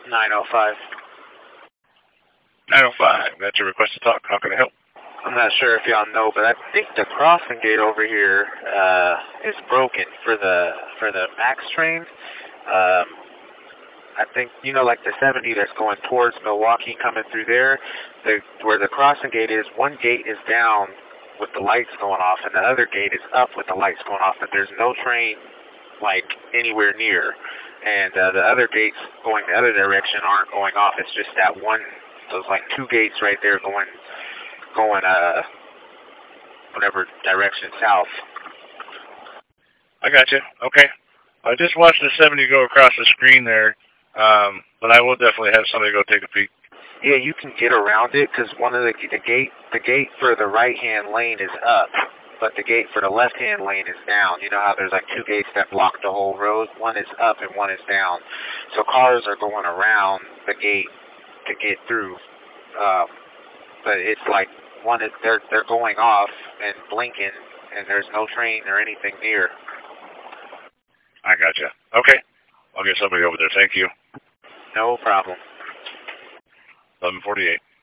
905. 905. That's your request to talk. How can I help? I'm not sure if y'all know, but I think the crossing gate over here is broken for the Max train. I think, like the 70 that's going towards Milwaukee coming through there, where the crossing gate is, one gate is down with the lights going off, and the other gate is up with the lights going off, but there's no train, anywhere near. And the other gates going the other direction aren't going off. It's just that one, those, two gates right there going whatever direction south. I got you. Okay. I just watched the 70 go across the screen there, but I will definitely have somebody go take a peek. Yeah, you can get around it because one of the gate for the right-hand lane is up, but the gate for the left-hand lane is down. You know how there's two gates that block the whole road? One is up and one is down. So cars are going around the gate to get through, but it's one is they're going off and blinking, and there's no train or anything near. I gotcha. Okay. I'll get somebody over there. Thank you. No problem. 1148.